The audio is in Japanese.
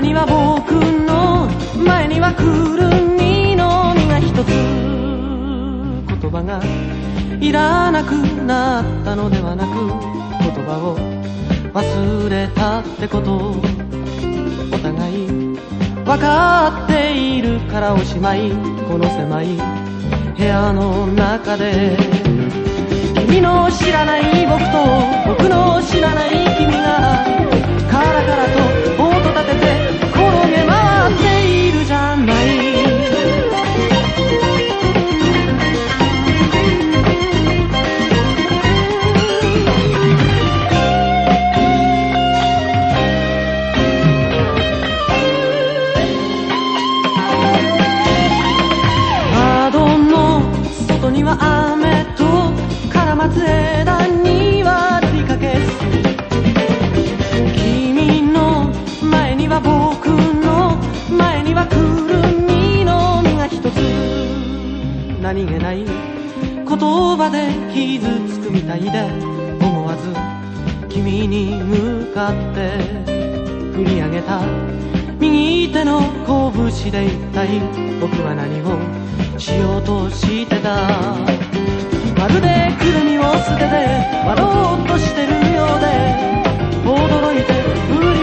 には僕の前にはくるみの実が一つ、言葉がいらなくなったのではなく、言葉を忘れたってことをお互い分かっているからおしまい。この狭い部屋の中で君の知らない僕と僕の知らない君がカラカラと音立てて転げ回っているじゃない。窓の外には雨とカラマツ枝には追加ケース、君の前には僕の前にはくるみの実が一つ、何気ない言葉で傷つくみたいで思わず君に向かって振り上げた右手の拳で一体僕は何をしようとしてた。まるでくるみを捨てて割ろうとしてるようで驚いて振り